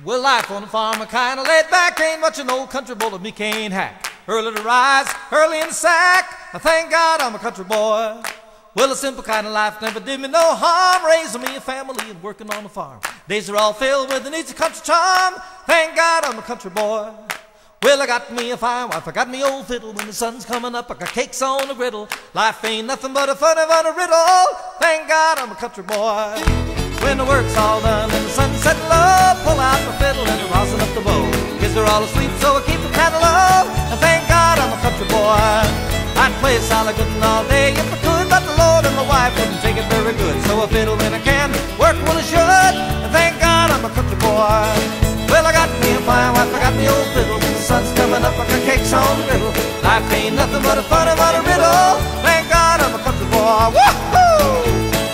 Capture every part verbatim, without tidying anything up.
Well, life on the farm, I kinda laid back. Ain't much an old country boy that me can't hack. Early to rise, early in the sack. I thank God I'm a country boy. Well, a simple kind of life never did me no harm. Raising me a family and working on the farm. Days are all filled with the needs of country charm. Thank God I'm a country boy. Well, I got me a fine wife, I got me old fiddle. When the sun's coming up, I got cakes on the griddle. Life ain't nothing but a funny, funny riddle. Thank God I'm a country boy. When the work's all done and the sun's setting low, pull out my fiddle and I'm rousing up the bow. Kids are all asleep, so I keep the cattle low. And thank God I'm a country boy. I'd play solid good all day if I could, but the Lord and my wife wouldn't take it very good. So I fiddle when I can, work when I should, and thank God I'm a country boy. Well, I got me a fine wife, I got me old fiddle. When the sun's coming up, I got cakes on the griddle. Life ain't nothing but a funny, funny riddle. Thank God I'm a country boy. Woo-hoo!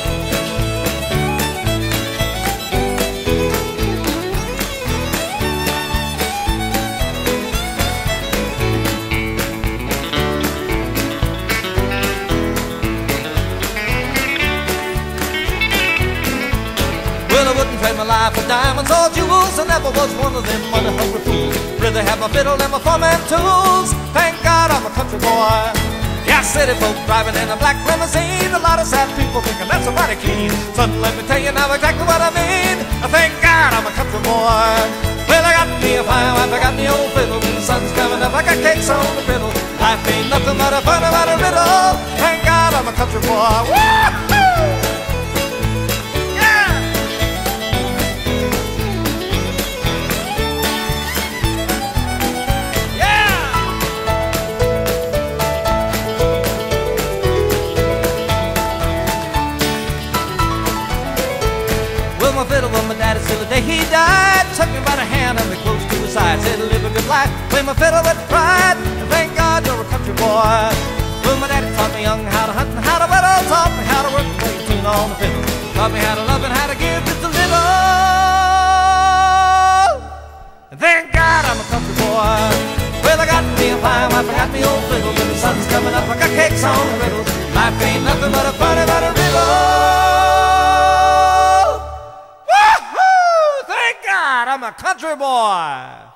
Well, I wouldn't trade my life for diamonds or jewels. I never was one of them money-hungry fools. Rather have my fiddle and my farming tools. Thank God I'm a country boy. Yeah, city folk driving in a black limousine. A lot of sad people thinking that's a mighty keen. Son, let me tell you now exactly what I mean. I thank God I'm a country boy. Well, I got me a fine wife, I got me old fiddle. When the sun's coming up, I got cakes on the griddle. Life ain't nothing but a funny, funny riddle. Thank God I'm a country boy. Woo-hoo! My fiddle with my daddy till the day he died. Took me by the hand and me close to his side. Said live a good life, play my fiddle with pride. And thank God you're a country boy. Well, my daddy taught me young how to hunt and how to whittle. Taught me how to work and play a tune on the fiddle. Taught me how to love and how to give just a little. And thank God I'm a country boy. Well, I got me a fine wife, I got me old fiddle. When the sun's coming up, I got cakes on the griddle. Life ain't nothing but a funny, funny riddle. I'm a country boy.